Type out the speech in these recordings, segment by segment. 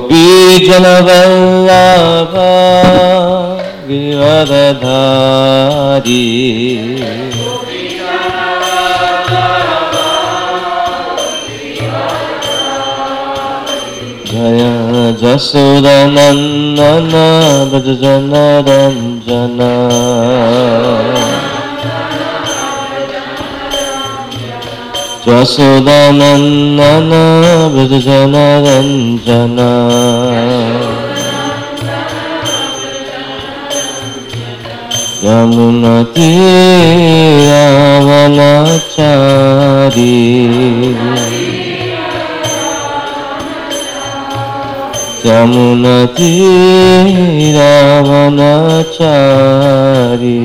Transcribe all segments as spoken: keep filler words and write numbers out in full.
Gopijana-vallabha Giridhari Jaya Jasodanandana Brajajana-ranjana Jasodanandana Brajajana-ranjana Yamunatiravanachari Yamunatiravanachari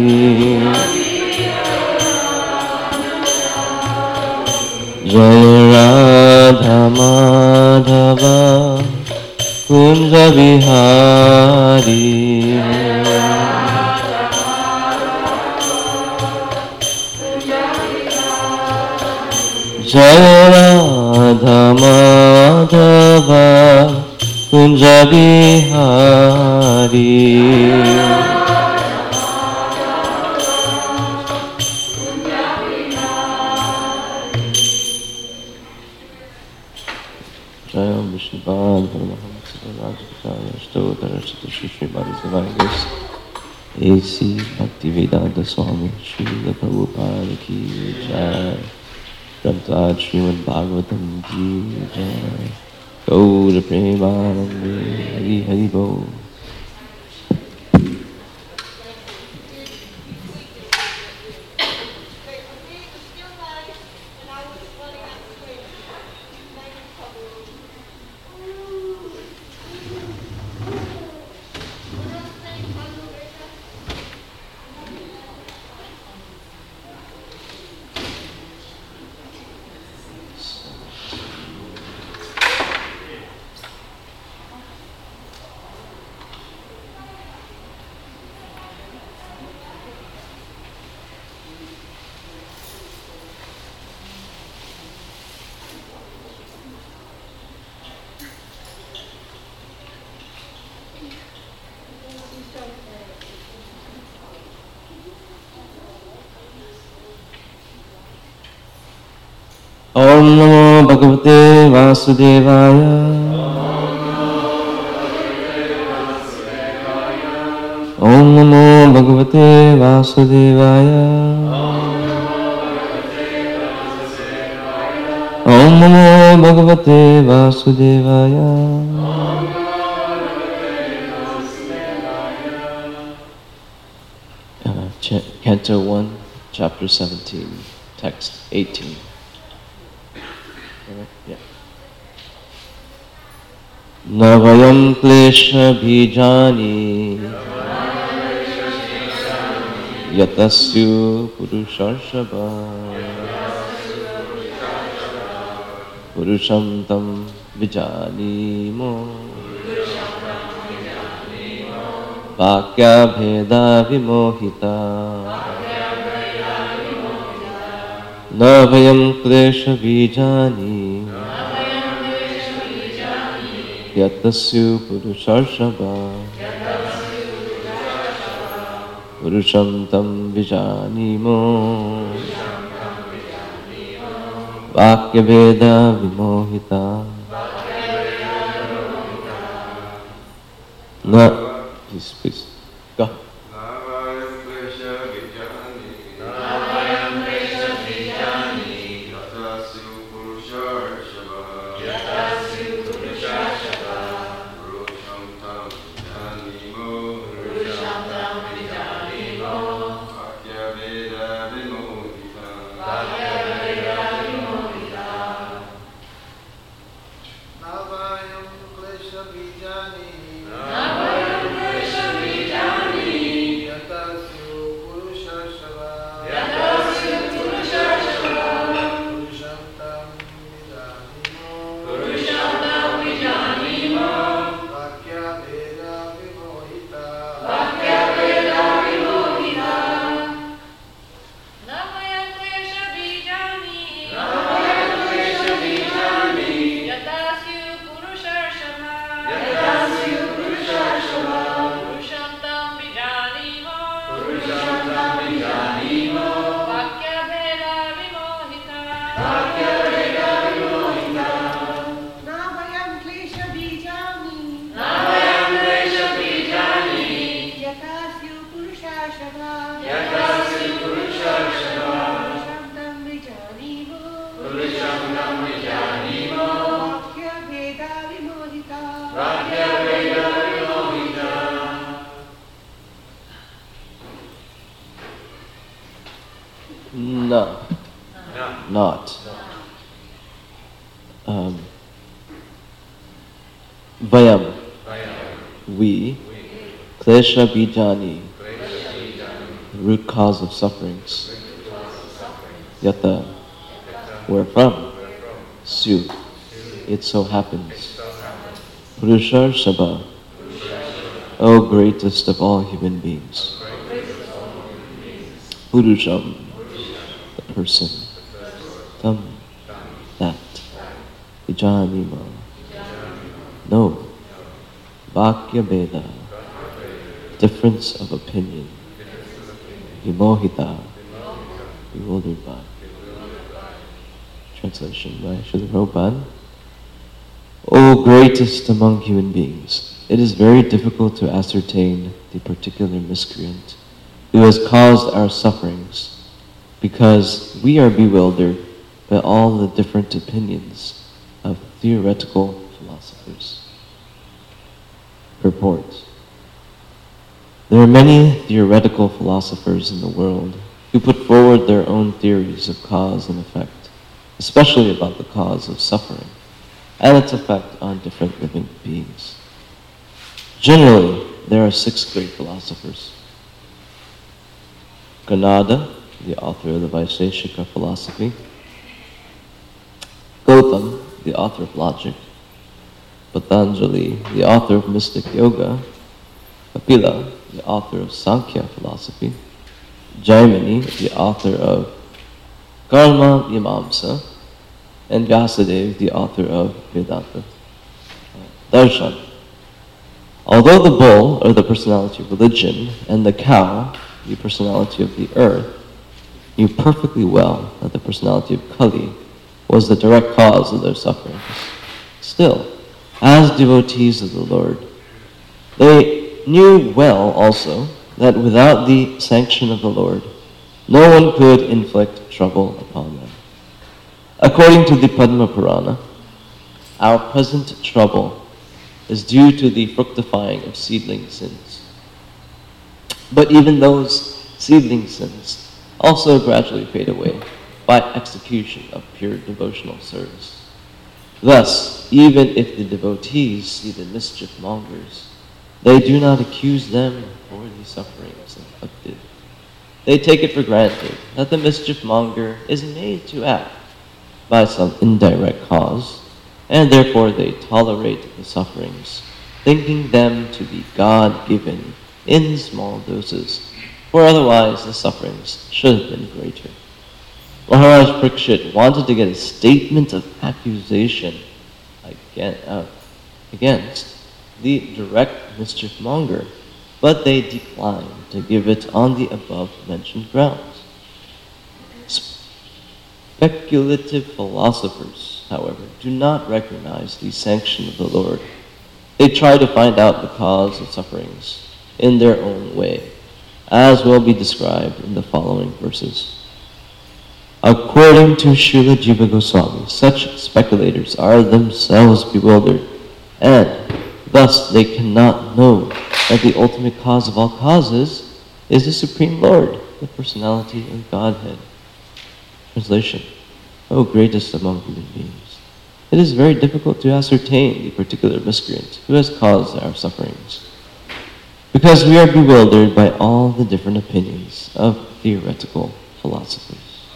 Jaya Radha Madhava Kunja Vihari Jaya Radha Madhava Kunja Vihari Jaya Vishnupada Paramahamsa Rajapakaya Stotara Shri Srimati Savaigas A C Bhaktivedanta Swami Srila Prabhupada Ki Jai Granthad Srimad Bhagavatam Ki Jai Gaura Premanande Hari Hari Bol. Om Namo Bhagavate Vasudevaya. Om Namo Bhagavate Vasudevaya. Om Namo Bhagavate Vasudevaya. Uh, Canto one, Chapter seventeen, Text eighteen. Yeah. Navayam klesha bhijani yatasyu purushashava purusham tam vijanimo vakya bheda vimohita Navayam klesha vijani Yatasyu purushashava Purusham tam vijanimo Vakya veda vimohita Na Please, please, go. Navayam klesha vijani na, not. Um, vayam, we. Klesha bijani, root cause of sufferings. Yata, wherefrom? Su, it so happens. Purushar Shaba, O greatest of all human beings. Purusham, the person. Tam, that. Vijanima, no. Vakya Veda, difference of opinion. Vimohita, bewildered by. Translation by Srila Prabhupada. O greatest among human beings, it is very difficult to ascertain the particular miscreant who has caused our sufferings, because we are bewildered by all the different opinions of theoretical philosophers. Purport. There are many theoretical philosophers in the world who put forward their own theories of cause and effect, especially about the cause of suffering and its effect on different living beings. Generally, there are six great philosophers. Ganada, the author of the Vaisheshika philosophy. Gautam, the author of logic. Patanjali, the author of mystic yoga. Kapila, the author of Sankhya philosophy. Jaimini, the author of Karma Mimamsa. And Vyasadeva, the author of Vedanta. Darshan. Although the bull, or the personality of religion, and the cow, the personality of the earth, knew perfectly well that the personality of Kali was the direct cause of their sufferings, still, as devotees of the Lord, they knew well also that without the sanction of the Lord, no one could inflict trouble upon them. According to the Padma Purana, our present trouble is due to the fructifying of seedling sins. But even those seedling sins also gradually fade away by execution of pure devotional service. Thus, even if the devotees see the mischief mongers, they do not accuse them for the sufferings inflicted. They take it for granted that the mischief monger is made to act by some indirect cause, and therefore they tolerate the sufferings, thinking them to be God-given in small doses, for otherwise the sufferings should have been greater. Maharaj Parikshit wanted to get a statement of accusation against, uh, against the direct mischief monger, but they declined to give it on the above-mentioned grounds. Speculative philosophers, however, do not recognize the sanction of the Lord. They try to find out the cause of sufferings in their own way, as will be described in the following verses. According to Srila Jiva Goswami, such speculators are themselves bewildered, and thus they cannot know that the ultimate cause of all causes is the Supreme Lord, the personality of Godhead. Translation. O greatest among human beings, it is very difficult to ascertain the particular miscreant who has caused our sufferings, because we are bewildered by all the different opinions of theoretical philosophers.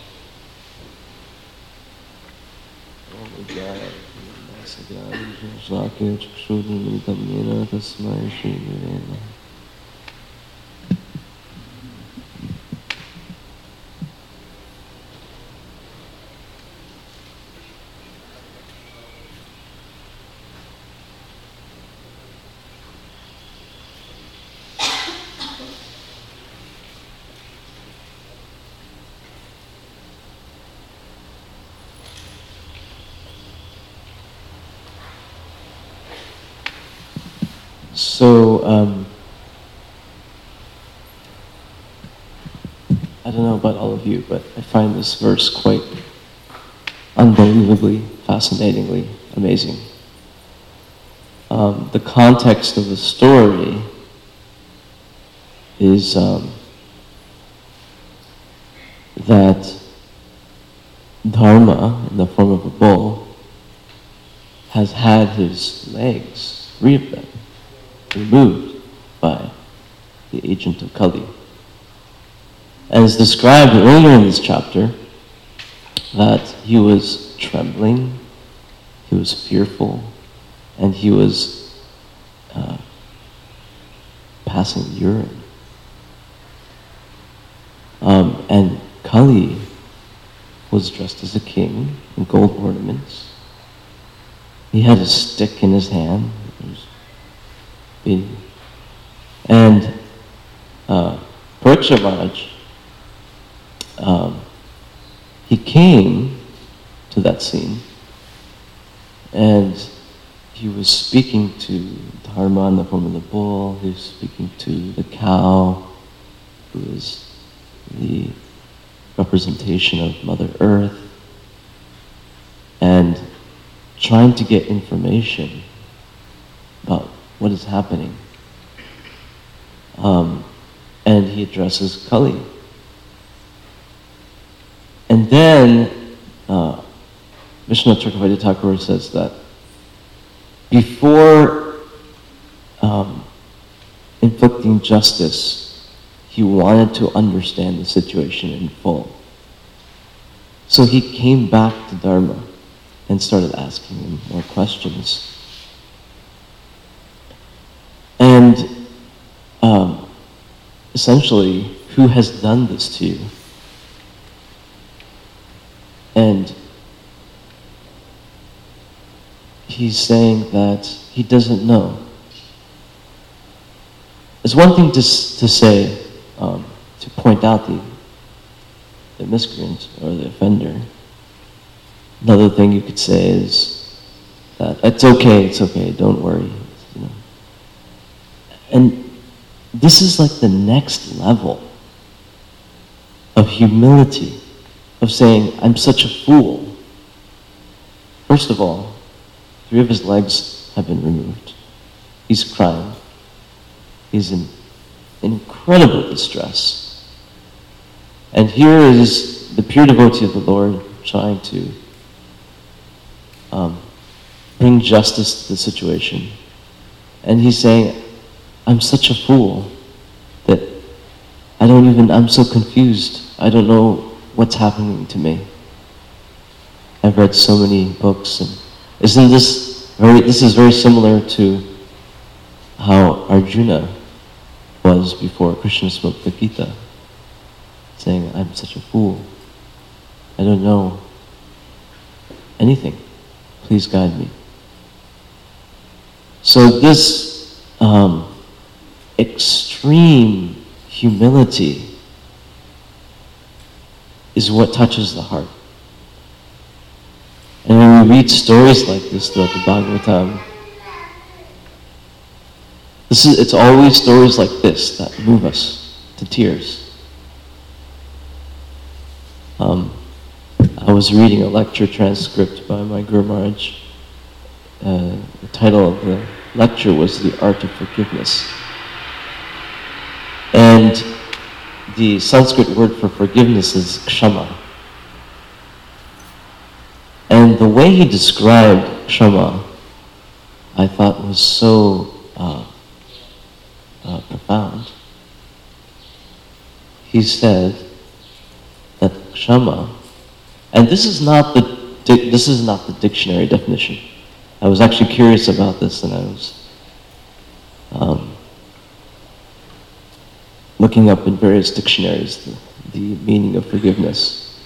So, um, I don't know about all of you, but I find this verse quite unbelievably, fascinatingly amazing. Um, the context of the story is um, that Dharma, in the form of a bull, has had his legs, three of them, removed by the agent of Kali. As described earlier in this chapter, that he was trembling, he was fearful, and he was uh, passing urine. Um, and Kali was dressed as a king in gold ornaments. He had a stick in his hand. It was big. And uh, Parikshit Maharaj, um, he came to that scene, and he was speaking to Dharma in the form of the bull. He was speaking to the cow, who is the representation of Mother Earth, and trying to get information about what is happening. Um, and he addresses Kali. And then uh, Vishwanath Chakravarti Thakur says that before um, inflicting justice, he wanted to understand the situation in full. So he came back to Dharma and started asking him more questions. And um, essentially, who has done this to you? And he's saying that he doesn't know. It's one thing to, to say, um, to point out the, the miscreant or the offender. Another thing you could say is that it's okay, it's okay, don't worry. You know. And this is like the next level of humility, of saying, I'm such a fool. First of all, three of his legs have been removed. He's crying. He's in incredible distress. And here is the pure devotee of the Lord trying to um, bring justice to the situation. And he's saying, I'm such a fool that I don't even, I'm so confused. I don't know what's happening to me. I've read so many books, and isn't this very, this is very similar to how Arjuna was before Krishna spoke the Gita, saying, I'm such a fool. I don't know anything. Please guide me. So this um, extreme humility is what touches the heart. And when we read stories like this throughout the Bhagavatam, this is, it's always stories like this that move us to tears. Um, I was reading a lecture transcript by my Guru Maharaj. Uh, the title of the lecture was The Art of Forgiveness. And the Sanskrit word for forgiveness is kshama. And the way he described kshama, I thought was so uh, uh, profound. He said that kshama, and this is not the this is not the dictionary definition. I was actually curious about this, and I was um, looking up in various dictionaries the, the meaning of forgiveness.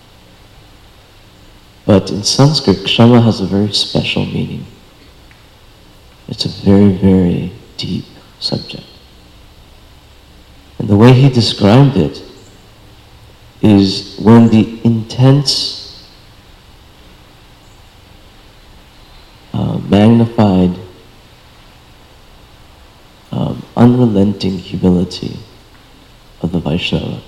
But in Sanskrit, kshama has a very special meaning. It's a very, very deep subject. And the way he described it is when the intense, uh, magnified, um, unrelenting humility of the Vaishnava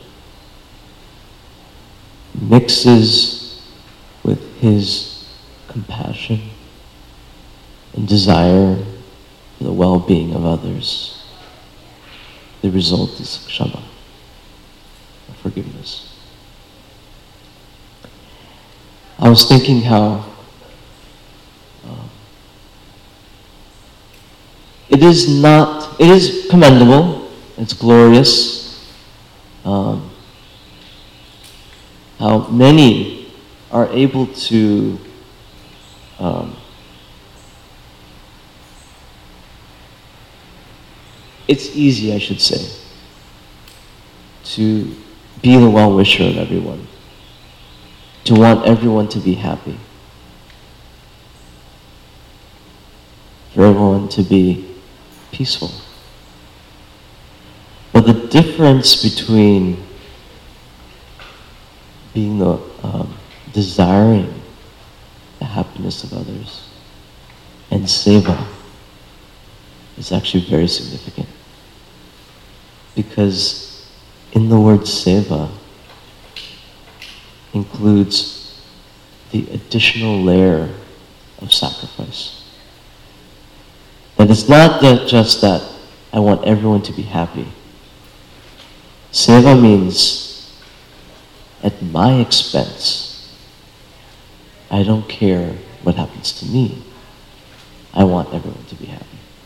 mixes with his compassion and desire for the well-being of others. The result is kshama, forgiveness. I was thinking how uh, it is not, it is commendable, it's glorious, um, how many are able to um, it's easy, I should say, to be the well-wisher of everyone, to want everyone to be happy, for everyone to be peaceful. But the difference between being the um, desiring the happiness of others and seva is actually very significant. Because in the word seva includes the additional layer of sacrifice. That it's not that just that I want everyone to be happy. Seva means at my expense. I don't care what happens to me. I want everyone to be happy.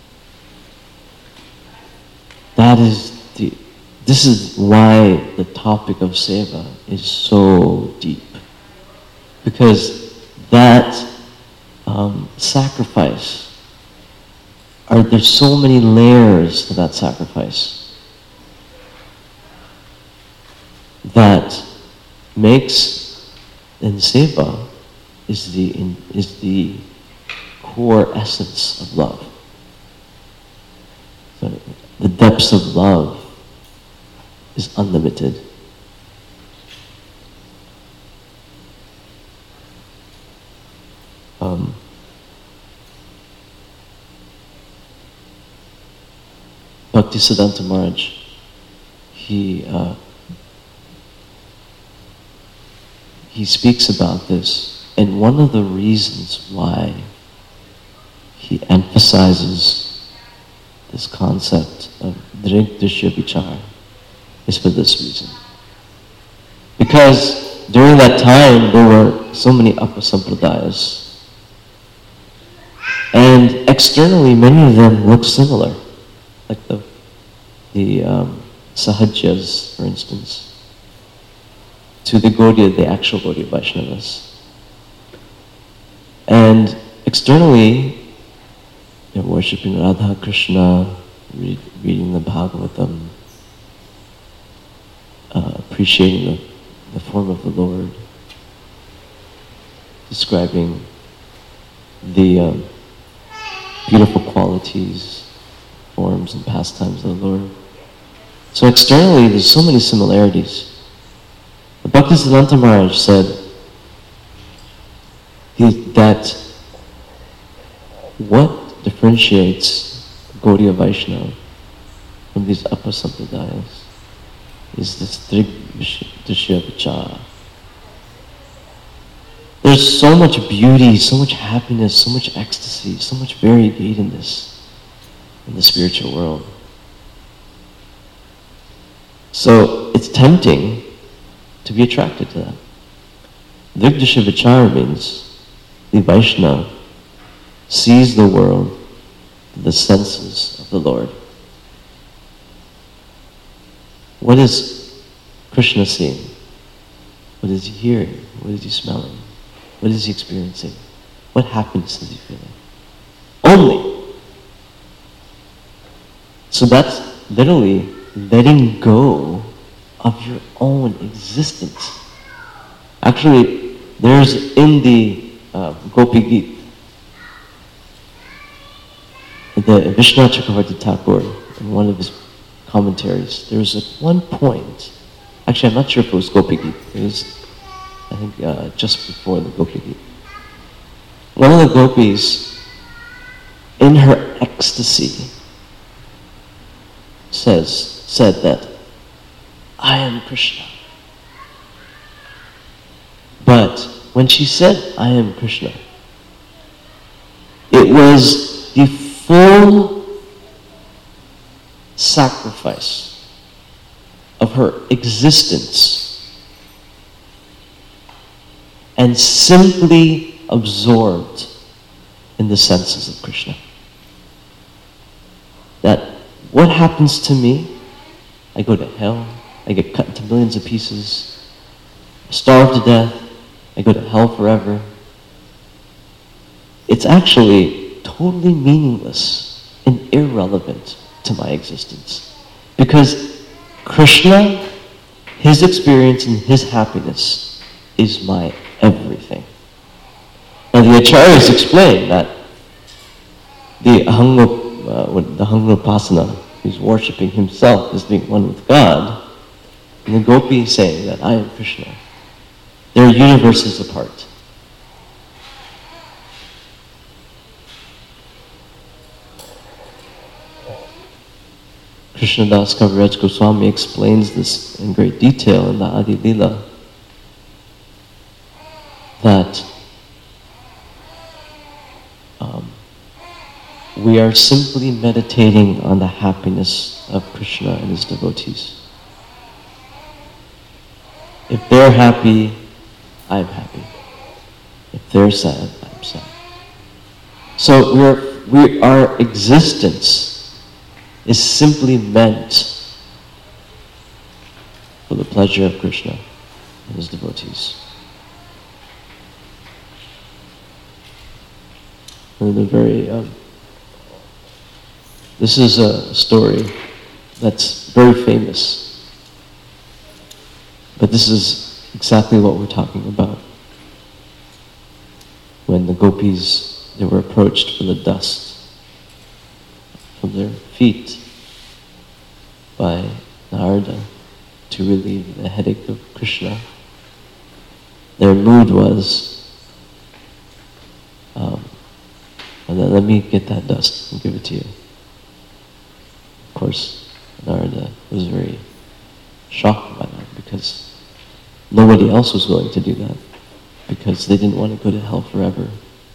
That is the, this is why the topic of seva is so deep. Because that um, sacrifice, are there's so many layers to that sacrifice that makes, and seva is the, in, is the core essence of love. So the depths of love is unlimited. Um, Bhaktisiddhanta Maharaj, he uh, he speaks about this, and one of the reasons why he emphasizes this concept of Drig Drishya Vichar is for this reason. Because during that time there were so many Apasampradayas, and externally many of them look similar, like the the um, Sahajyas, for instance, to the Gaudiya, the actual Gaudiya Vaishnavas. And externally, they're worshipping Radha Krishna, read, reading the Bhagavatam, uh, appreciating the, the form of the Lord, describing the um, beautiful qualities, forms, and pastimes of the Lord. So externally, there's so many similarities. But Bhaktisiddhanta Maharaj said he, that what differentiates Gaudiya Vaishnava from these upper sampradayas is this Drig Drishya Vichara. There's so much beauty, so much happiness, so much ecstasy, so much variegatedness in the spiritual world. So it's tempting to be attracted to that. Drig Drishya Vichara means the Vaishnava sees the world through the senses of the Lord. What is Krishna seeing? What is he hearing? What is he smelling? What is he experiencing? What happiness is he feeling? Only. So that's literally letting go of your own existence. Actually, there's in the uh, Gopi Geet, the Vishnu Chakravarti Thakur, in one of his commentaries, there's at one point, actually I'm not sure if it was Gopi Geet, it was, I think, uh, just before the Gopi Geet. One of the gopis, in her ecstasy, says, said that, I am Krishna. But when she said, I am Krishna, it was the full sacrifice of her existence and simply absorbed in the senses of Krishna. That what happens to me, I go to hell, I get cut into millions of pieces, starve to death, I go to hell forever. It's actually totally meaningless and irrelevant to my existence. Because Krishna, his experience and his happiness is my everything. Now the acharyas explain that the Ahanga, uh, the Ahangarupasana, who's worshipping himself as being one with God, and the gopi is saying that I am Krishna. They're universes apart. Krishnadas Kaviraj Goswami explains this in great detail in the Adi Lila, that um, we are simply meditating on the happiness of Krishna and his devotees. If they're happy, I'm happy. If they're sad, I'm sad. So we're, we, our existence is simply meant for the pleasure of Krishna and his devotees. And they're very, um, this is a story that's very famous, but this is exactly what we're talking about. When the gopis, they were approached for the dust from their feet by Narada to relieve the headache of Krishna. Their mood was, um, and then let me get that dust and give it to you. Of course, Narada was very shocked by that because nobody else was willing to do that because they didn't want to go to hell forever.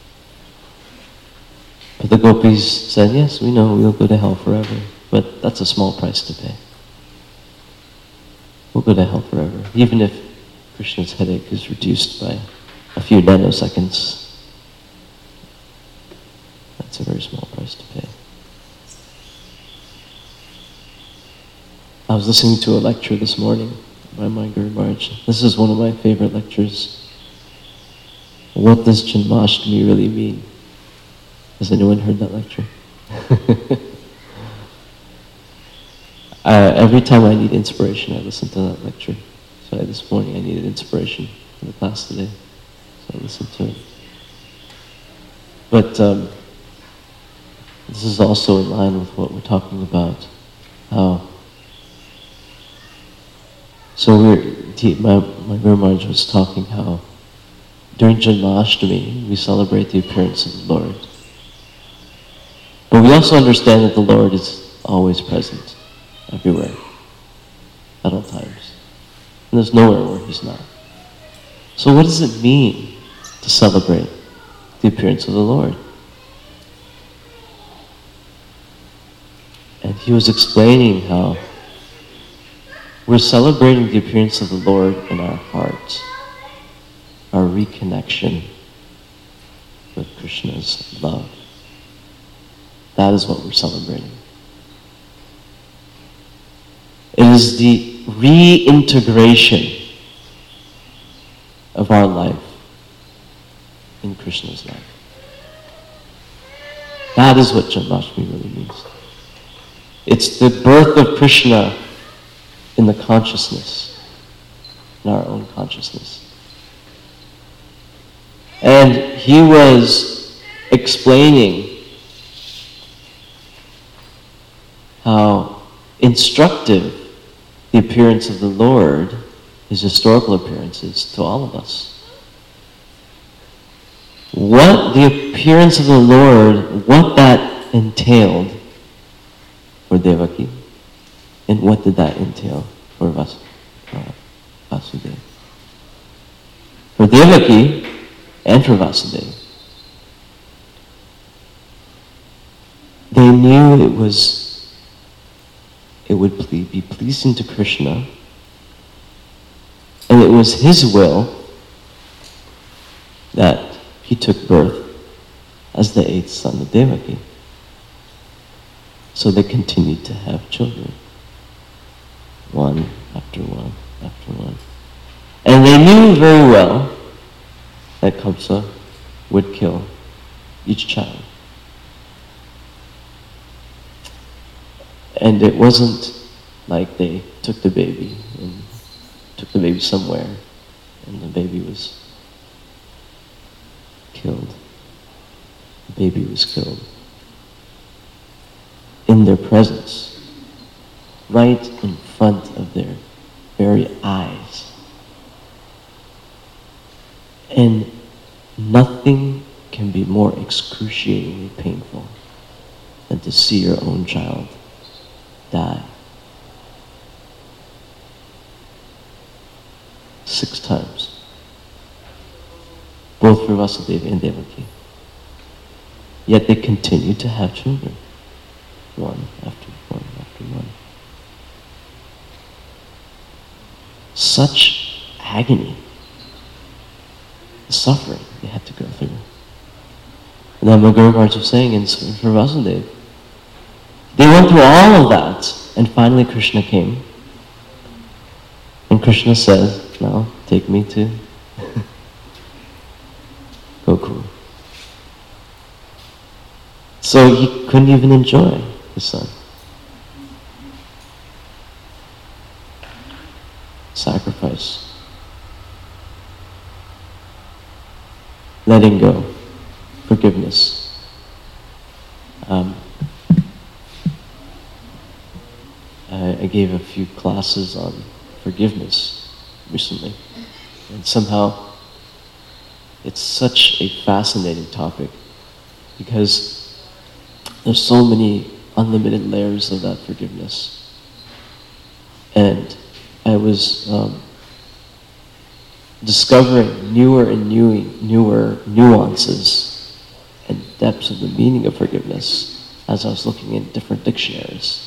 But the gopis said, yes, we know we'll go to hell forever, but that's a small price to pay. We'll go to hell forever, even if Krishna's headache is reduced by a few nanoseconds. That's a very small price to pay. I was listening to a lecture this morning by my Guru Maharaj. This is one of my favorite lectures. What does Janmashtami really mean? Has anyone heard that lecture? uh, every time I need inspiration, I listen to that lecture. So this morning I needed inspiration for the class today, so I listened to it. But um, this is also in line with what we're talking about. How so we're my my Guru Maharaj was talking how during Janmashtami we celebrate the appearance of the Lord. But we also understand that the Lord is always present, everywhere, at all times. And there's nowhere where he's not. So what does it mean to celebrate the appearance of the Lord? And he was explaining how we're celebrating the appearance of the Lord in our hearts, our reconnection with Krishna's love. That is what we're celebrating. It is the reintegration of our life in Krishna's life. That is what Janmashtami really means. It's the birth of Krishna in the consciousness, in our own consciousness. And he was explaining how instructive the appearance of the Lord, his historical appearances, to all of us. What the appearance of the Lord, what that entailed for Devaki, and what did that entail for Vas- uh, Vasudeva. For Devaki and for Vasudeva, they knew it was it would ple- be pleasing to Krishna, and it was his will that he took birth as the eighth son of Devaki. So they continued to have children, one after one after one. And they knew very well that Kamsa would kill each child. And it wasn't like they took the baby and took the baby somewhere and the baby was killed. The baby was killed in their presence, right in front of their very eyes. And nothing can be more excruciatingly painful than to see your own child die. Six times. Both for Vasudeva and Devaki. Yet they continued to have children. One after one after one. Such agony. The suffering they had to go through. And then Guru Maharaj was saying in for Vasudeva, they went through all of that, and finally Krishna came. And Krishna says, now take me to Gokul. So he couldn't even enjoy his son. Sacrifice. Letting go. Forgiveness. Um, I, I gave a few classes on forgiveness recently, and somehow it's such a fascinating topic because there's so many unlimited layers of that forgiveness. And I was um, discovering newer and newer, newer nuances and depths of the meaning of forgiveness as I was looking in different dictionaries.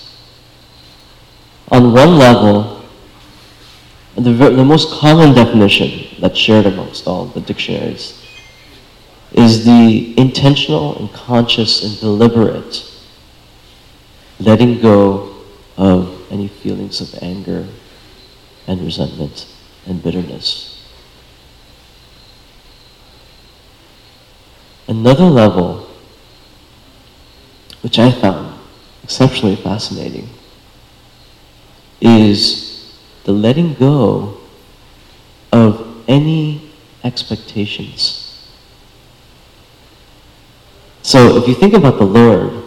On one level, the, the most common definition that's shared amongst all the dictionaries is the intentional and conscious and deliberate letting go of any feelings of anger and resentment and bitterness. Another level, which I found exceptionally fascinating, is the letting go of any expectations. So if you think about the Lord,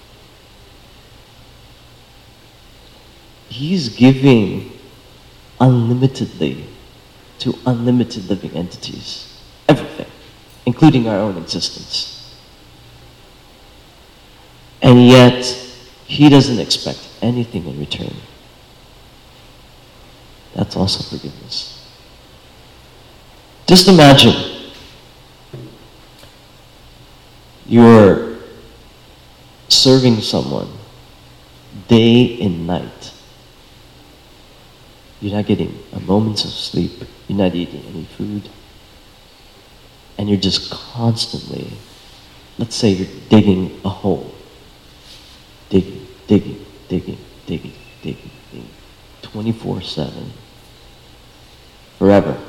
He's giving unlimitedly to unlimited living entities, everything, including our own existence. And yet, He doesn't expect anything in return. That's also forgiveness. Just imagine you're serving someone day and night. You're not getting a moment of sleep. You're not eating any food. And you're just constantly, let's say you're digging a hole. Digging, digging, digging, digging, digging, digging. twenty-four seven. Forever.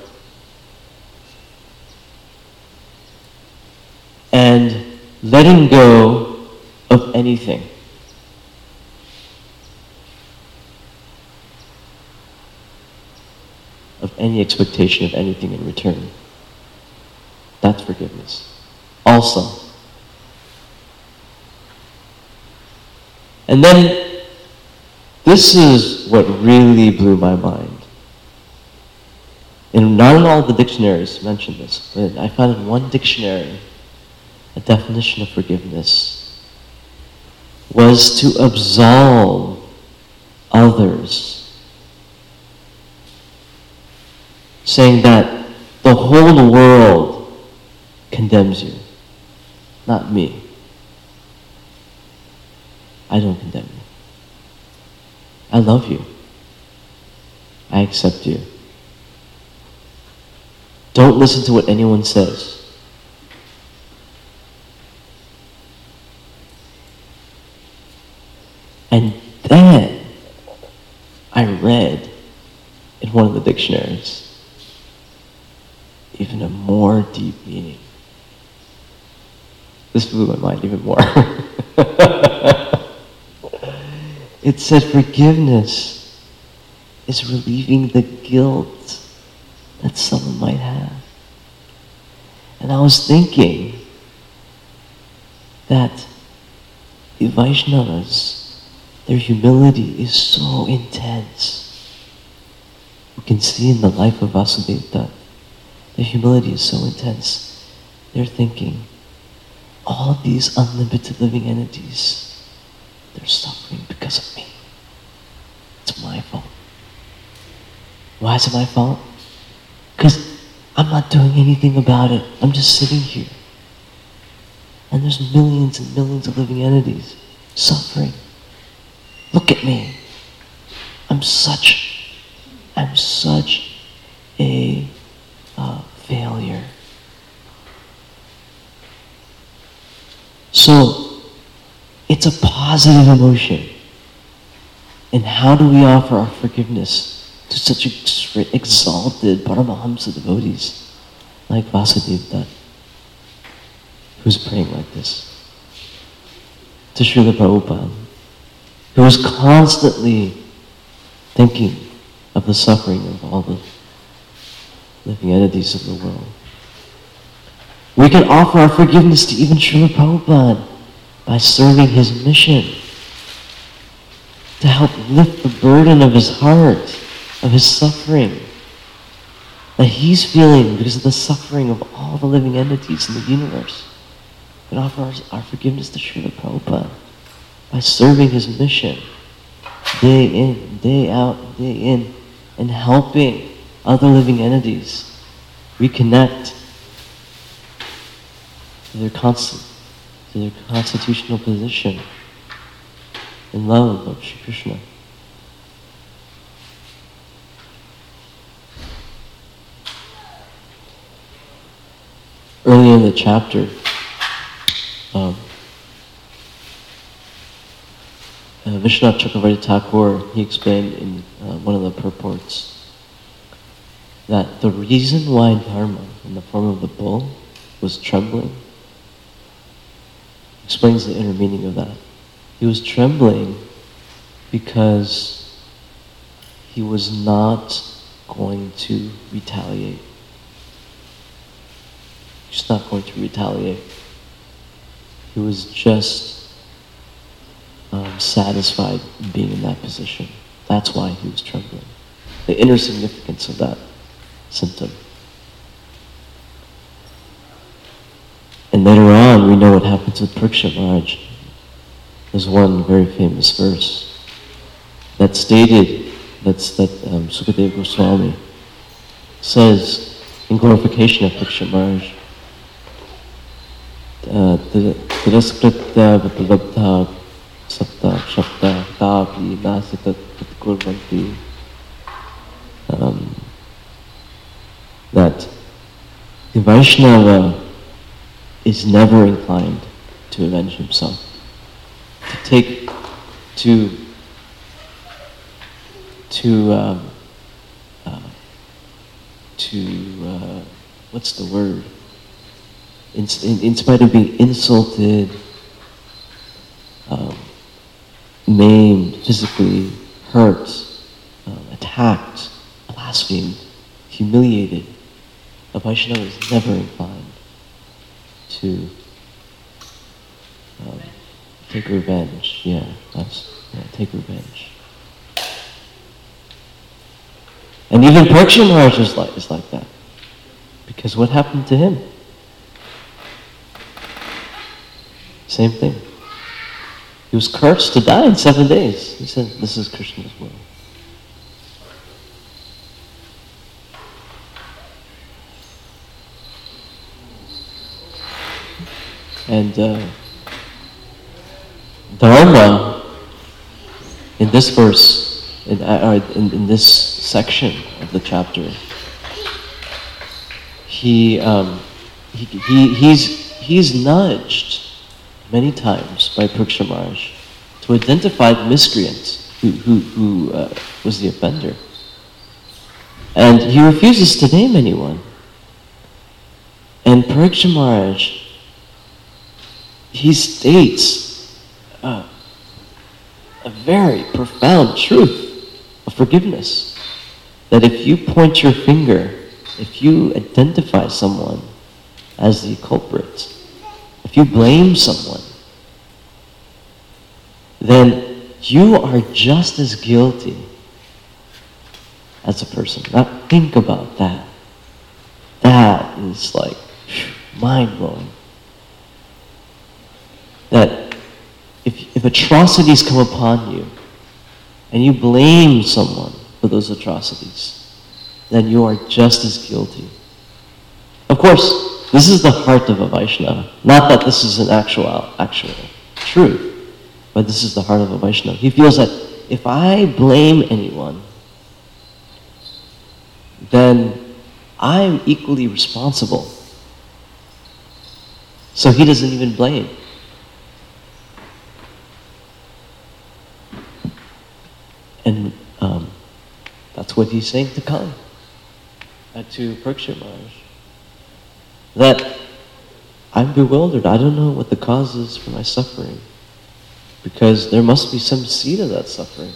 And letting go of anything. Of any expectation of anything in return. That's forgiveness. Also. And then, this is what really blew my mind. And not in all the dictionaries mention this, but I found in one dictionary a definition of forgiveness was to absolve others, saying that the whole world condemns you, not me. I don't condemn you. I love you. I accept you. Don't listen to what anyone says. And then I read in one of the dictionaries even a more deep meaning. This blew my mind even more. It said forgiveness is relieving the guilt that someone might have. And I was thinking that the Vaishnavas, their humility is so intense. You can see in the life of Vasudeva that their humility is so intense. They're thinking, all these unlimited living entities, they're suffering because of me. It's my fault. Why is it my fault? Because I'm not doing anything about it. I'm just sitting here. And there's millions and millions of living entities suffering. Look at me. I'm such, I'm such a uh, failure. So, it's a positive emotion. And how do we offer our forgiveness to such ex- exalted Paramahamsa devotees like Vasudeva Dutt, who's praying like this? To Srila Prabhupada, who was constantly thinking of the suffering of all the living entities of the world. We can offer our forgiveness to even Srila Prabhupada by serving his mission to help lift the burden of his heart, of his suffering that he's feeling because of the suffering of all the living entities in the universe. We can offer our, our forgiveness to Srila Prabhupada by serving his mission day in, day out, day in, and helping other living entities reconnect to their constant, to their constitutional position in love of Shri Krishna. Earlier in the chapter, um, uh, Vishwanath Chakravarti Thakur, he explained in uh, one of the purports that the reason why Dharma, in the form of the bull, was trembling, explains the inner meaning of that. He was trembling because he was not going to retaliate. He's not going to retaliate. He was just um, satisfied in being in that position. That's why he was trembling. The inner significance of that symptom. And later on, we know what happens with Parikshit Maharaj. There's one very famous verse that stated, that's, that um, Sukadeva Goswami says in glorification of Parikshit Maharaj, Tiraskritya vipalabdha sapta shapta tapi nasitat kurvanti. That the Vaishnava is never inclined to avenge himself, to take, to, to, um, uh, to, uh, what's the word? In, in, in spite of being insulted, um, maimed, physically hurt, um, attacked, blasphemed, humiliated, a Vaishnava is never inclined to um, take revenge. Yeah, that's yeah, take revenge. And even Parikshit Maharaj is like, is like that. Because what happened to him? Same thing. He was cursed to die in seven days. He said, this is Krishna's will. And uh, Dharma, in this verse, in, uh, in, in this section of the chapter, he, um, he, he he's he's nudged many times by Parikshit Maharaj to identify the miscreant who, who, who uh, was the offender. And he refuses to name anyone. And Parikshit Maharaj, he states uh, a very profound truth of forgiveness. That if you point your finger, if you identify someone as the culprit, if you blame someone, then you are just as guilty as a person. Now think about that. That is like mind-blowing. That if, if atrocities come upon you and you blame someone for those atrocities, then you are just as guilty. Of course, this is the heart of a Vaishnava. Not that this is an actual, actual truth, but this is the heart of a Vaishnava. He feels that if I blame anyone, then I'm equally responsible. So he doesn't even blame. And um, that's what he's saying to Kali, uh, to Parikshit Maharaj. That I'm bewildered. I don't know what the cause is for my suffering, because there must be some seed of that suffering.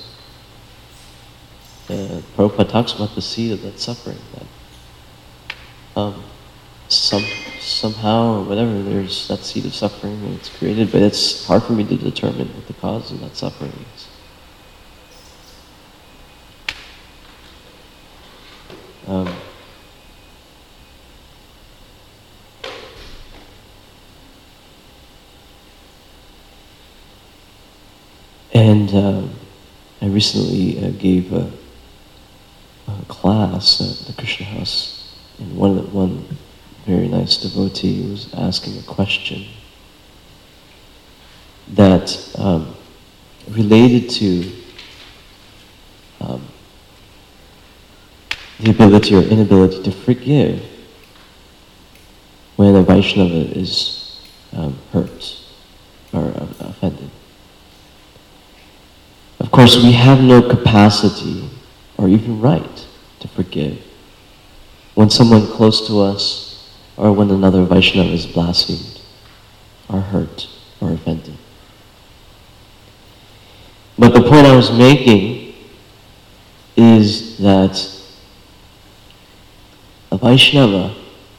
Uh, Prabhupada talks about the seed of that suffering. That um, some somehow or whatever, there's that seed of suffering and it's created, but it's hard for me to determine what the cause of that suffering is. Um, and uh, I recently uh, gave a, a class at the Krishna House, and one of the, one very nice devotee was asking a question that um, related to um, the ability or inability to forgive when a Vaishnava is um, hurt or uh, offended. Of course, we have no capacity or even right to forgive when someone close to us or when another Vaishnava is blasphemed or hurt or offended. But the point I was making is that a Vaishnava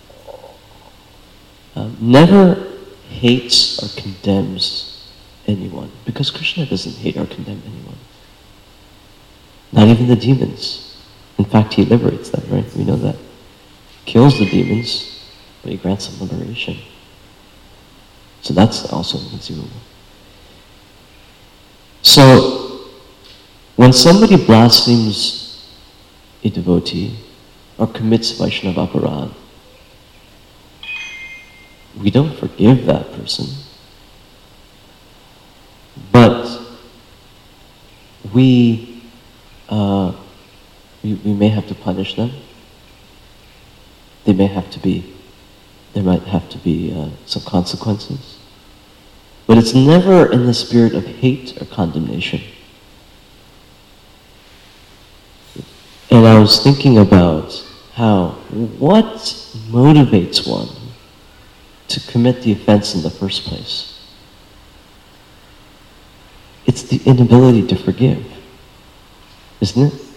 uh, never hates or condemns anyone, because Krishna doesn't hate or condemn anyone. Not even the demons. In fact, he liberates them, right? We know that. Kills the demons, but he grants them liberation. So that's also inconceivable. So, when somebody blasphemes a devotee or commits Vaishnava aparadh, we don't forgive that person, but we, uh, we, we may have to punish them. They may have to be, there might have to be uh, some consequences. But it's never in the spirit of hate or condemnation. And I was thinking about how, what motivates one to commit the offense in the first place? It's the inability to forgive, isn't it?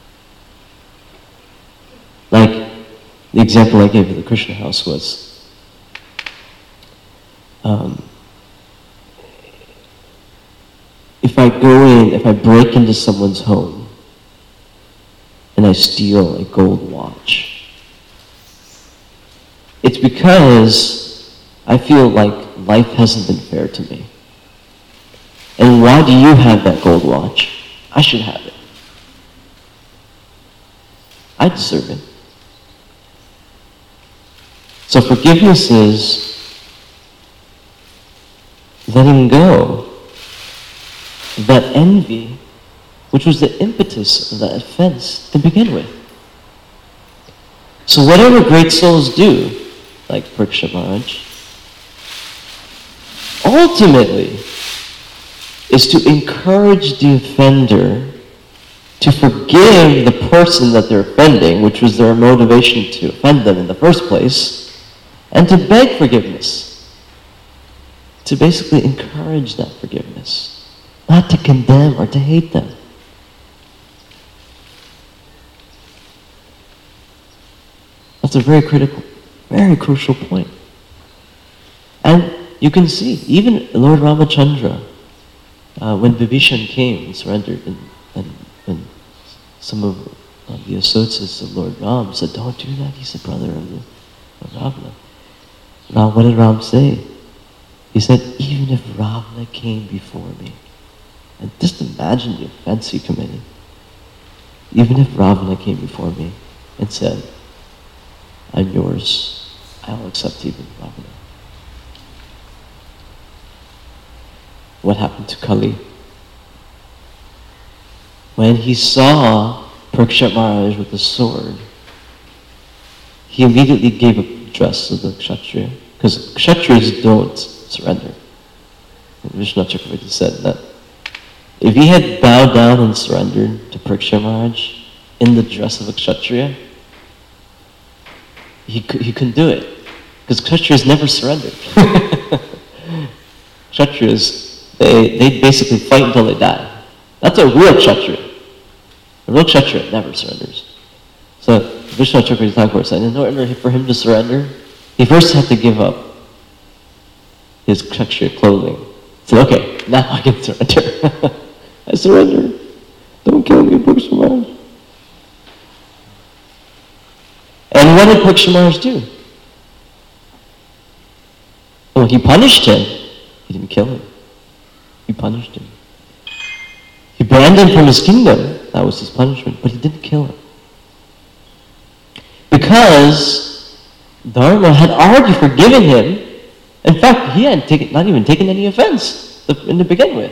Like, the example I gave of the Krishna House was, um, if I go in, if I break into someone's home and I steal a gold watch, it's because I feel like life hasn't been fair to me. And why do you have that gold watch? I should have it. I deserve it. So forgiveness is letting go of that envy, which was the impetus of that offense to begin with. So whatever great souls do, like Parikshit Maharaj, ultimately, is to encourage the offender to forgive the person that they're offending, which was their motivation to offend them in the first place, and to beg forgiveness. To basically encourage that forgiveness, not to condemn or to hate them. That's a very critical, very crucial point. And you can see, even Lord Ramachandra, uh, when Vibhishan came and surrendered, and, and, and some of uh, the associates of Lord Ram said, "Don't do that, he's a brother of, the, of Ravana." Now, what did Ram say? He said, "Even if Ravana came before me," and just imagine the offense he committed. Even if Ravana came before me and said, "I'm yours," I'll accept even Ravana. What happened to Kali? When he saw Parikshit Maharaj with the sword, he immediately gave a dress to the Kshatriya, because Kshatriyas don't surrender. Vishnu Chakravarti said that if he had bowed down and surrendered to Parikshit Maharaj in the dress of a Kshatriya, he, he couldn't do it, because Kshatriyas never surrendered. Kshatriyas, they, they basically fight until they die. That's a real Kshatriya. A real Kshatriya never surrenders. So Vishnu Chakravarti Thakur said, in order for him to surrender, he first had to give up his Kshatriya clothing. He said, "Okay, now I can surrender." I surrender. Don't kill me, Parikshit Maharaj. And what did Parikshit Maharaj do? Well, he punished him. He didn't kill him. He punished him. He banned him from his kingdom. That was his punishment. But he didn't kill him. Because Dharma had already forgiven him. In fact, he had taken, not even taken any offense in to begin with.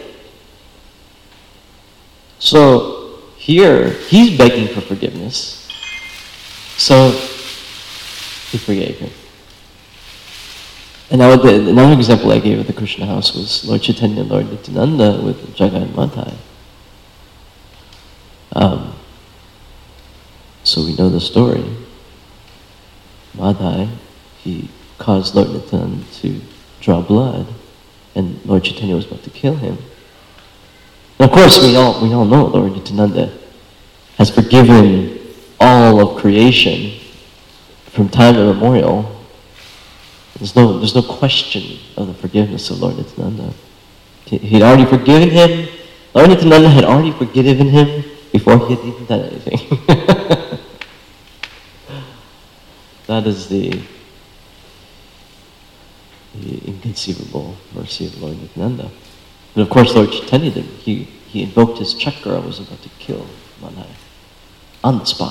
So here, he's begging for forgiveness. So he forgave him. And now the, another example I gave of the Krishna house was Lord Chaitanya and Lord Nityananda with Jagai and Madhai. Um, so we know the story. Madhai, he caused Lord Nityananda to draw blood, and Lord Chaitanya was about to kill him. And of course, we all we all know Lord Nityananda has forgiven all of creation from time immemorial. There's no there's no question of the forgiveness of Lord Nityananda. He'd already forgiven him. Lord Nityananda had already forgiven him before he had even done anything. That is the, the inconceivable mercy of Lord Nityananda. But of course, Lord Chaitanya did. He, he invoked his chakra and was about to kill Madhai on the spot.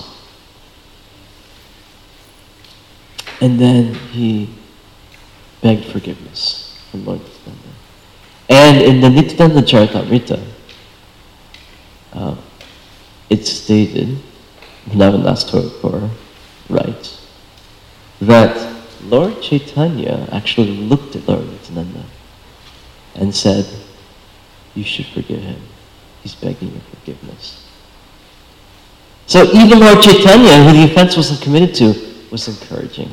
And then he begged forgiveness from Lord Nityananda. And in the Nityananda Charitamrita, uh, it's stated, Vrindavan Thakur writes, that Lord Chaitanya actually looked at Lord Nityananda and said, "You should forgive him. He's begging your forgiveness." So even Lord Chaitanya, who the offense wasn't committed to, was encouraging.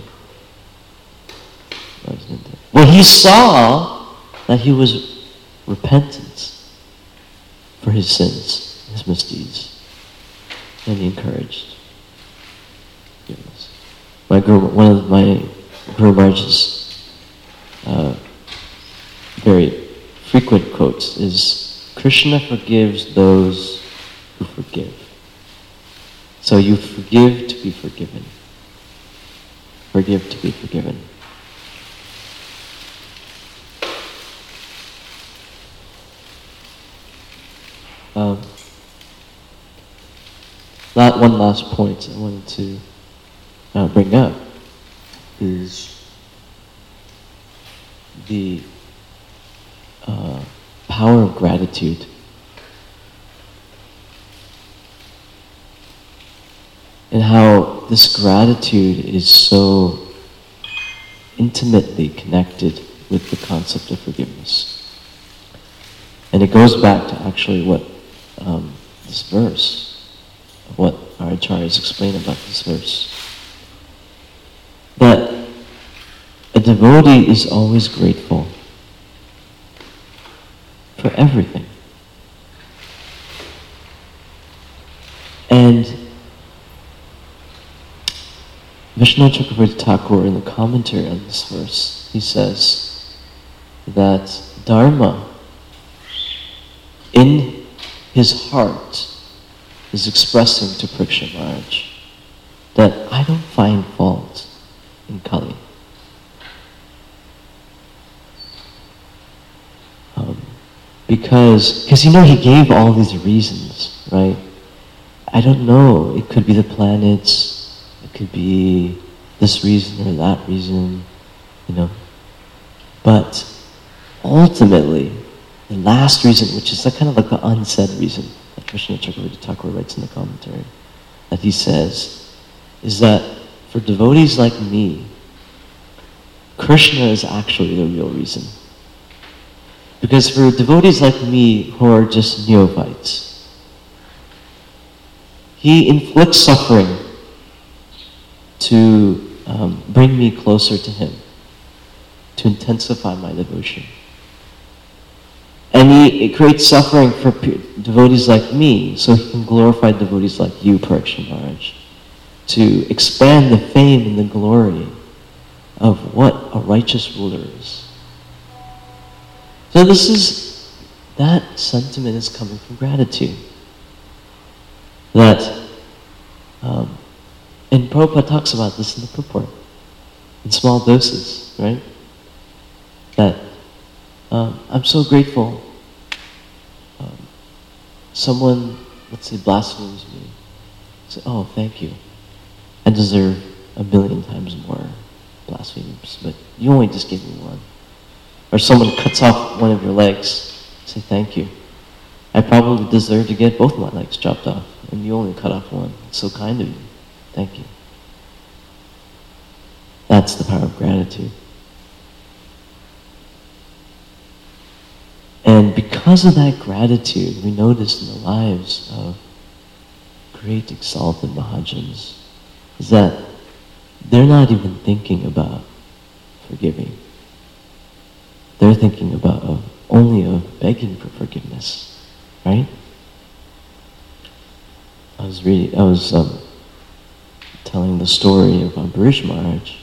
When he saw that he was repentant for his sins, his misdeeds, and he encouraged forgiveness. My Guru, one of my Guru Maharaj's uh, very frequent quotes is, "Krishna forgives those who forgive." So you forgive to be forgiven. Forgive to be forgiven. Um, that one last point I wanted to uh, bring up is the uh, power of gratitude. And how this gratitude is so intimately connected with the concept of forgiveness. And it goes back to actually what um, this verse, what our acharyas explain about this verse. That a devotee is always grateful for everything. And Vishwanath Chakravarti Thakur, in the commentary on this verse, he says that Dharma in his heart is expressing to Parikshit Maharaj that I don't find fault in Kali. Um, because, because you know, he gave all these reasons, right? I don't know, it could be the planets, it could be this reason or that reason, you know. But ultimately, the last reason, which is like kind of like the unsaid reason that Vishwanath Chakravarti Thakur writes in the commentary, that he says, is that for devotees like me, Krishna is actually the real reason. Because for devotees like me who are just neophytes, he inflicts suffering to um, bring me closer to him, to intensify my devotion. And he it creates suffering for devotees like me, so he can glorify devotees like you, Parikshit Maharaj, to expand the fame and the glory of what a righteous ruler is. So this is, that sentiment is coming from gratitude. That, um, and Prabhupada talks about this in the purport, in small doses, right? That um, I'm so grateful um, someone, let's say, blasphemes me. Say, oh, thank you. I deserve a million times more blasphemies, but you only just gave me one. Or someone cuts off one of your legs, say thank you. I probably deserve to get both of my legs chopped off, and you only cut off one. It's so kind of you. Thank you. That's the power of gratitude. And because of that gratitude, we notice in the lives of great exalted Mahajans is that they're not even thinking about forgiving. They're thinking about of, only of begging for forgiveness, right? I was reading, I was um, telling the story of Ambarish Maharaj,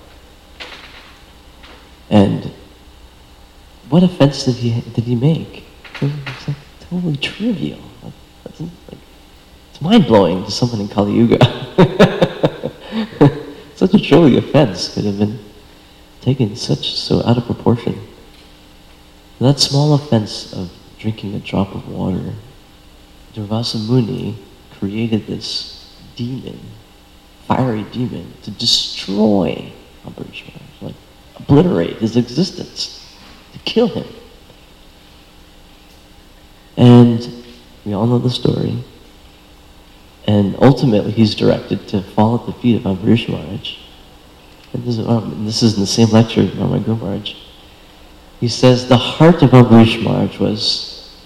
and what offense did he did he make? It's like totally trivial. Like, that's, like, it's mind blowing to someone in Kali Yuga. Such a trivial offense could have been taken such so out of proportion. That small offense of drinking a drop of water, Durvasa Muni created this demon, fiery demon, to destroy Ambarish Maharaj, like obliterate his existence, to kill him. And we all know the story. And ultimately, he's directed to fall at the feet of Ambarish Maharaj. And this is, um, and this is in the same lecture of Ramana Guru Maharaj. He says the heart of Ambarish Maharaj was,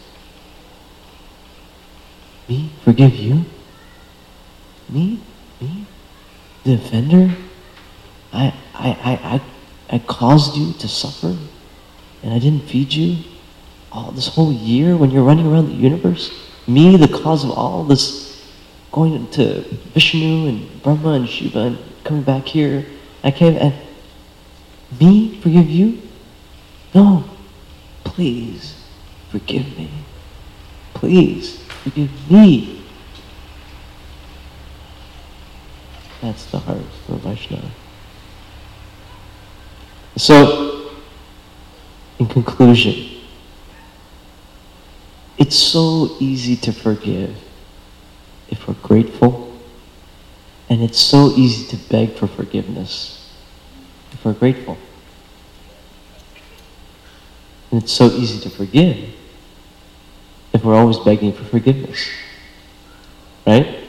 me forgive you? Me? Me? The offender? I, I, I, I, I caused you to suffer, and I didn't feed you all this whole year when you're running around the universe? Me, the cause of all this, going to Vishnu and Brahma and Shiva and coming back here. I came and me forgive you? No, please forgive me. Please forgive me. That's the heart for Vaishnava. So, in conclusion, it's so easy to forgive if we're grateful, and it's so easy to beg for forgiveness if we're grateful. And it's so easy to forgive if we're always begging for forgiveness. Right?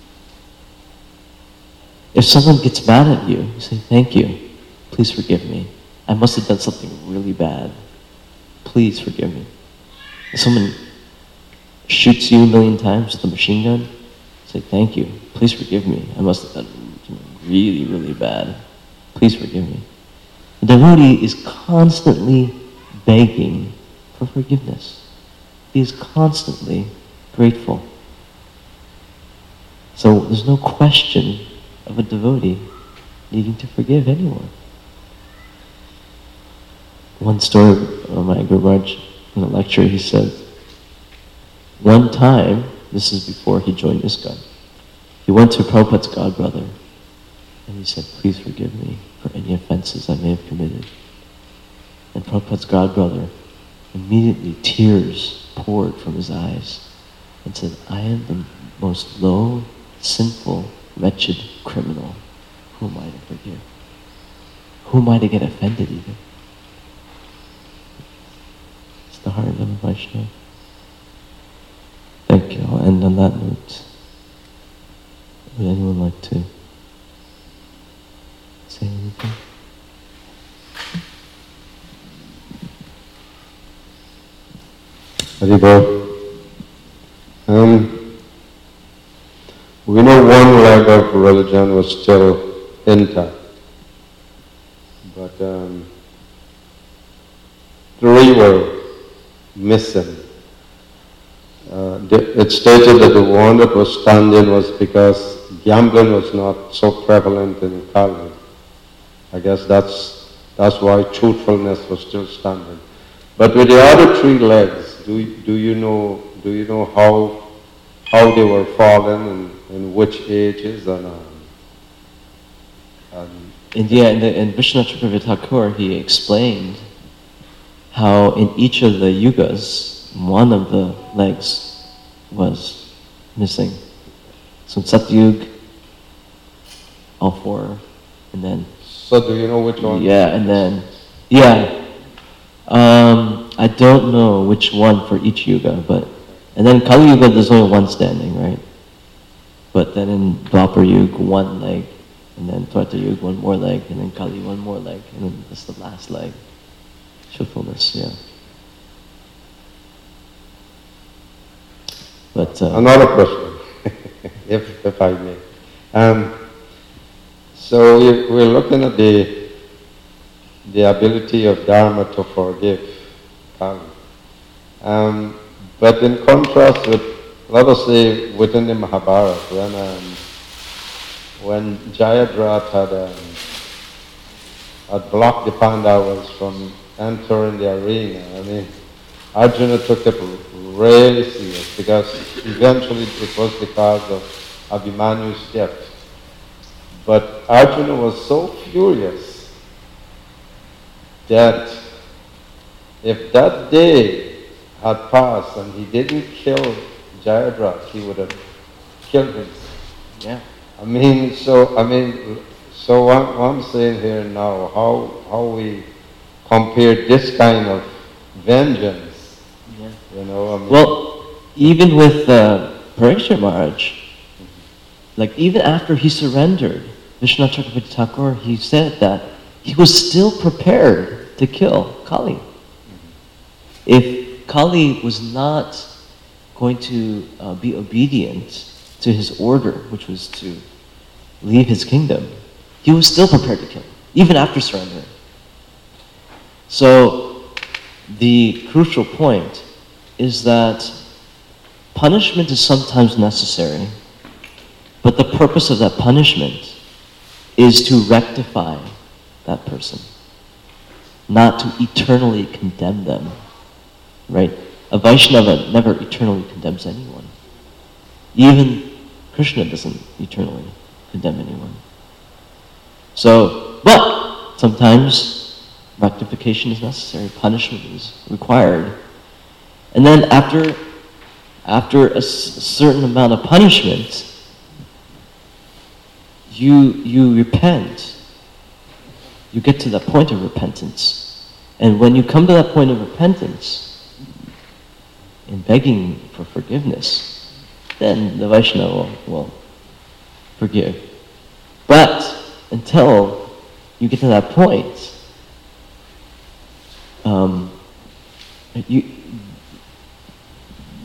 If someone gets mad at you, you say, thank you, please forgive me. I must have done something really bad. Please forgive me. someone shoots you a million times with a machine gun, say, thank you, please forgive me. I must have done really, really bad. Please forgive me. The devotee is constantly begging for forgiveness. He is constantly grateful. So there's no question of a devotee needing to forgive anyone. One story of my Guru Maharaj in a lecture, he said, one time, this is before he joined ISKCON, he went to Prabhupada's godbrother and he said, please forgive me for any offenses I may have committed. And Prabhupada's godbrother, immediately tears poured from his eyes and said, I am the most low, sinful, wretched criminal. Who am I to forgive? Who am I to get offended even? It's the heart of a Vaishnava. Thank you. I'll end on that note. Would anyone like to say anything? Haribol. Um, we know one leg of religion was still intact, but um, three were missing. Uh, it stated that the one that was standing was because gambling was not so prevalent in Kali. I guess that's that's why truthfulness was still standing. But with the other three legs, do do you know do you know how how they were fallen and in which ages and, um, and and yeah, in, the, in Vishwanath Chakravarti Thakur, he explained how in each of the yugas, one of the legs was missing. So in Satyug, all four, and then... So do you know which one? Yeah, and then, yeah. Um, I don't know which one for each yuga, but... And then Kali Yuga, there's only one standing, right? But then in Dwapar Yuga, one leg, and then Treta Yuga, one more leg, and then Kali, one more leg, and then that's the last leg. Truthfulness, yeah. But uh, another question, if if I may. Um, so we, we're looking at the the ability of Dharma to forgive Kali. Um, but in contrast with, let us say, within the Mahabharata, when um, when Jayadratha had um, had blocked the Pandavas from entering the arena, I mean, Arjuna took it really serious because eventually it was because of Abhimanyu's death. But Arjuna was so furious that if that day had passed and he didn't kill Jayadratha, he would have killed himself. Yeah. I mean, so I mean, so what, what I'm saying here now, how how we compare this kind of vengeance, yeah. you know. I mean, well, even with uh, Parikshit Maharaj, like even after he surrendered, Vishwanath Chakravarti Thakur, he said that he was still prepared to kill Kali. Mm-hmm. If Kali was not going to uh, be obedient to his order, which was to leave his kingdom, he was still prepared to kill him, even after surrendering. So the crucial point is that punishment is sometimes necessary, but the purpose of that punishment is to rectify that person, not to eternally condemn them, right? A Vaishnava never eternally condemns anyone. Even Krishna doesn't eternally condemn anyone. So, but sometimes rectification is necessary, punishment is required. And then after, after a s- certain amount of punishment, you, you repent. You get to that point of repentance. And when you come to that point of repentance, in begging for forgiveness, then the Vaishnava will, will forgive. But until you get to that point, um, you,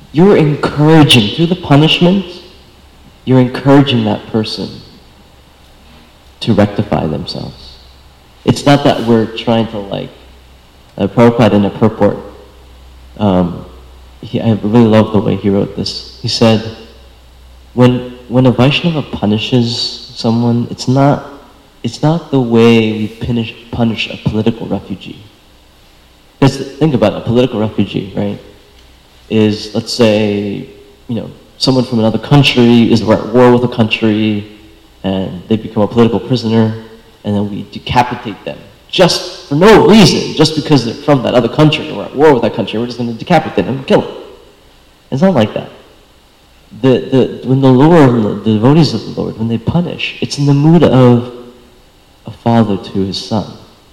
you're encouraging, through the punishment, you're encouraging that person to rectify themselves. It's not that we're trying to like, uh, Prabhupada in a purport, um, he, I really love the way he wrote this. He said, when when a Vaishnava punishes someone, it's not it's not the way we punish punish a political refugee. Because think about it, a political refugee, right? Is, let's say, you know, someone from another country is at war with a country and they become a political prisoner, and then we decapitate them just for no reason, just because they're from that other country or we're at war with that country, we're just going to decapitate them and kill them. It's not like that. The, the, when the Lord, and the, the devotees of the Lord, when they punish, it's in the mood of a father to his son,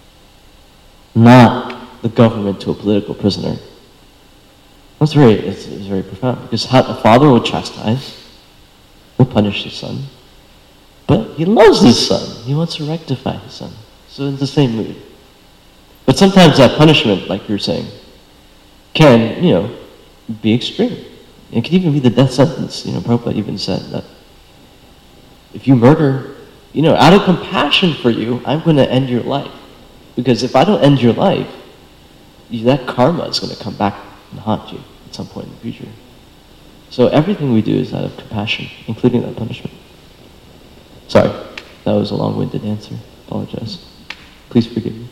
not the government to a political prisoner. That's very, it's, it's very profound, because how, a father will chastise, will punish his son, but he loves his son. He wants to rectify his son. So it's the same mood. But sometimes that punishment, like you're saying, can, you know, be extreme. It could even be the death sentence. You know, Prabhupada even said that if you murder, you know, out of compassion for you, I'm going to end your life. Because if I don't end your life, you, that karma is going to come back and haunt you at some point in the future. So everything we do is out of compassion, including that punishment. Sorry, that was a long-winded answer. Apologize. Please forgive me.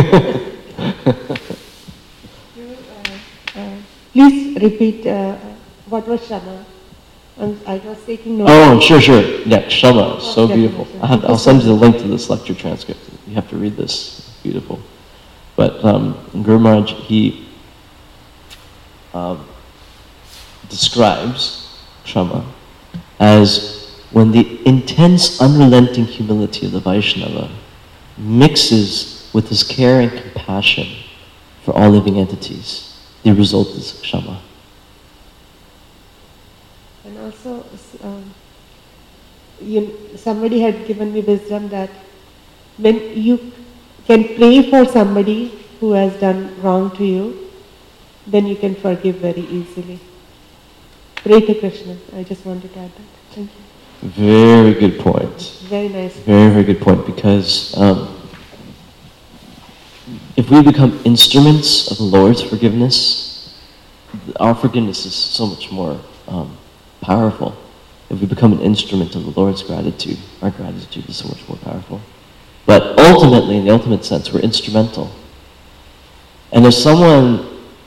you, uh, uh, please repeat uh, what was Shama. Um, I was taking notes. Oh, sure, sure. Yeah, Shama, so yeah, beautiful. yeah, I have, I'll send you the link to this lecture transcript. You have to read this. It's beautiful. But um, Guru Maharaj, he um, describes Shama as when the intense, unrelenting humility of the Vaishnava mixes with his care and compassion for all living entities, the result is Kshama. And also, um, you, somebody had given me wisdom that when you can pray for somebody who has done wrong to you, then you can forgive very easily. Pray to Krishna. I just wanted to add that. Thank you. Very good point. Very nice. Very, very good point, because um, if we become instruments of the Lord's forgiveness, our forgiveness is so much more um, powerful. If we become an instrument of the Lord's gratitude, our gratitude is so much more powerful. But ultimately, in the ultimate sense, we're instrumental. And if someone,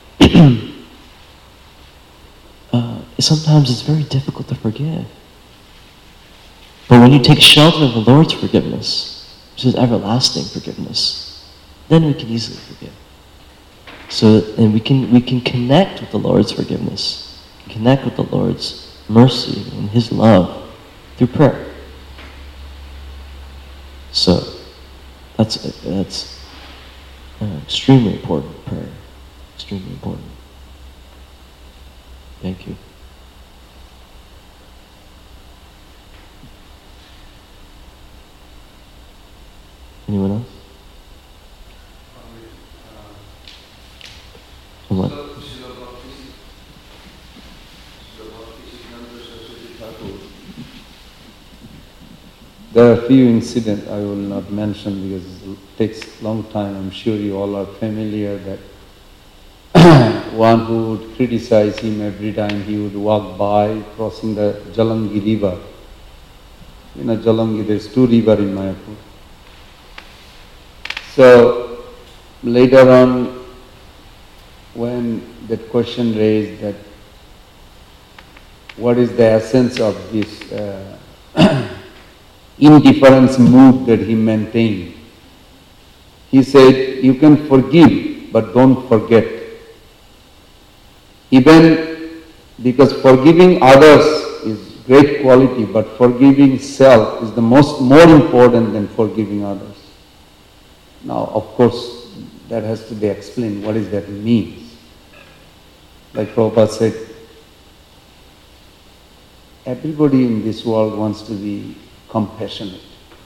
uh, sometimes it's very difficult to forgive. But when you take shelter of the Lord's forgiveness, which is everlasting forgiveness, then we can easily forgive. So, and we can we can connect with the Lord's forgiveness, connect with the Lord's mercy and His love through prayer. So, that's that's uh, extremely important. Prayer, extremely important. Thank you. Anyone else? On what? There are a few incidents I will not mention because it takes a long time. I'm sure you all are familiar that one who would criticize him every time he would walk by crossing the Jalangi river. You know, Jalangi, there's two rivers in Mayapur. So later on, when that question raised that what is the essence of this uh, indifference mood that he maintained, he said, you can forgive, but don't forget. Even because forgiving others is great quality, but forgiving self is the most more important than forgiving others. Now, of course, that has to be explained. What does that mean? Like Prabhupada said, everybody in this world wants to be compassionate.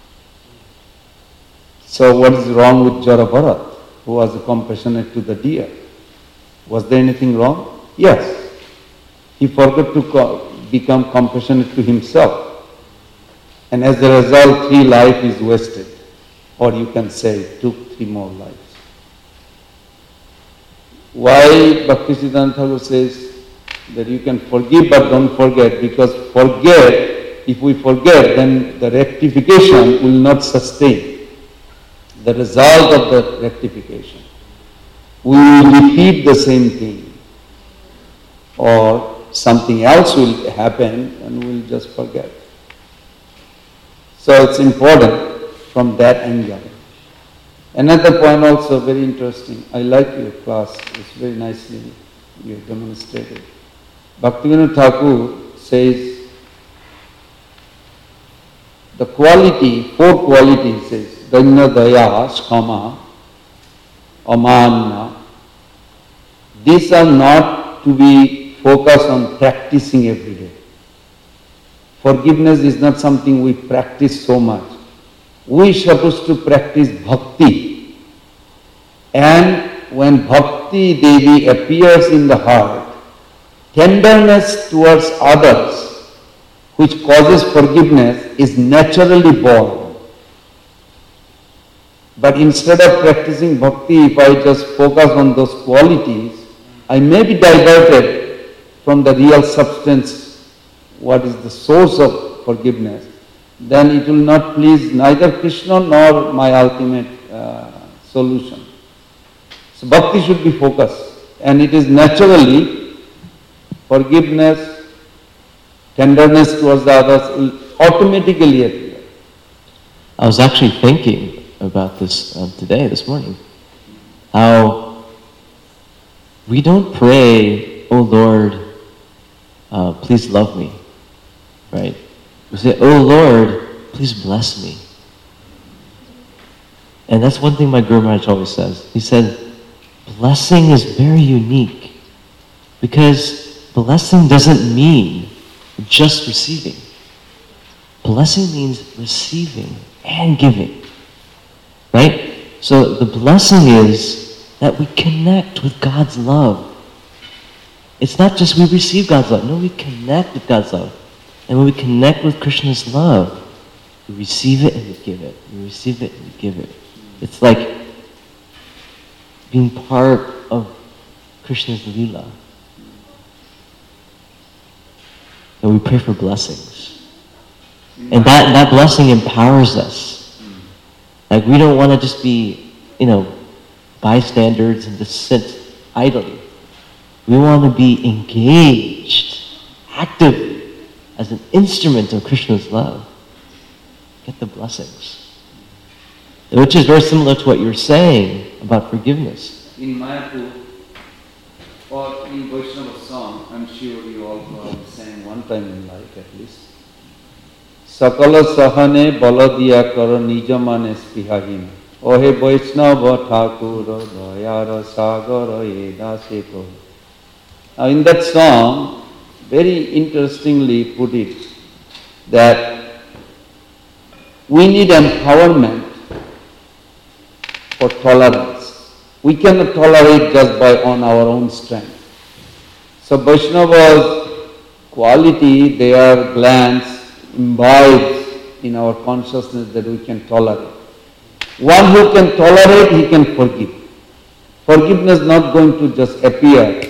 So what is wrong with Jarabharat, who was compassionate to the deer? Was there anything wrong? Yes. he forgot to co- become compassionate to himself. And as a result, three life is wasted. Or you can say, took three more lives. Why Bhaktisiddhanta Thakur says that you can forgive but don't forget? Because forget, if we forget, then the rectification will not sustain. The result of the rectification. We will repeat the same thing. Or something else will happen and we'll just forget. So it's important from that angle. Another point also very interesting. I like your class. It's very nicely you have demonstrated. Bhaktivinoda Thakur says the quality, four qualities says Danya, Daya, Shama, Amanna. These are not to be focused on practicing every day. Forgiveness is not something we practice so much. We are supposed to practice bhakti. And when bhakti Devi appears in the heart, tenderness towards others, which causes forgiveness, is naturally born. But instead of practicing bhakti, if I just focus on those qualities, I may be diverted from the real substance, what is the source of forgiveness. Then it will not please neither Krishna nor my ultimate uh, solution. So bhakti should be focused. And it is naturally forgiveness, tenderness towards the others will automatically appear. I was actually thinking about this um, today, this morning, how we don't pray, "Oh Lord, uh, please love me," right? We say, "Oh Lord, please bless me." And that's one thing my Guru Maharaj always says. He said, blessing is very unique because blessing doesn't mean just receiving. Blessing means receiving and giving, right? So the blessing is that we connect with God's love. It's not just we receive God's love. No, we connect with God's love. And when we connect with Krishna's love, we receive it and we give it. We receive it and we give it. It's like being part of Krishna's Leela. And we pray for blessings. And that, that blessing empowers us. Like we don't want to just be, you know, bystanders and just sit idly. We want to be engaged, active, as an instrument of Krishna's love. Get the blessings. Which is very similar to what you were saying about forgiveness. In Mayapur, or in Vaishnava song, I'm sure you all have sang one time in life at least. Sakala sahane baladiya kara nijamane spihahina. Ohe Vaishnava Thakura dayara sagara edase ko. Now in that song, very interestingly put it, that we need empowerment for tolerance. We cannot tolerate just by on our own strength. So Vaishnava's quality, their glance imbibes in our consciousness that we can tolerate. One who can tolerate, he can forgive. Forgiveness is not going to just appear.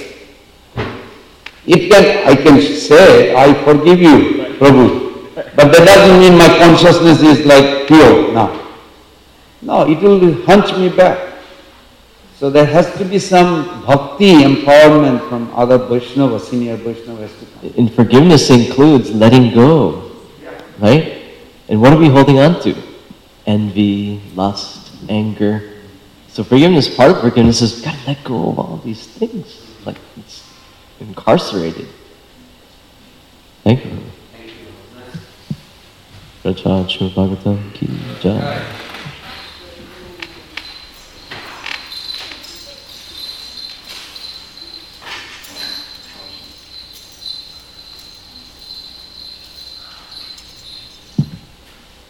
It can, I can say, I forgive you, Prabhu. But that doesn't mean my consciousness is like pure now. No, it will hunch me back. So there has to be some bhakti empowerment from other Vaishnava, senior Vaishnava has to come. And forgiveness includes letting go, right? And what are we holding on to? Envy, lust, anger. So forgiveness, part of forgiveness is gotta let go of all these things. Like it's incarcerated. Thank you. Thank you. Bhagavatam ki jai.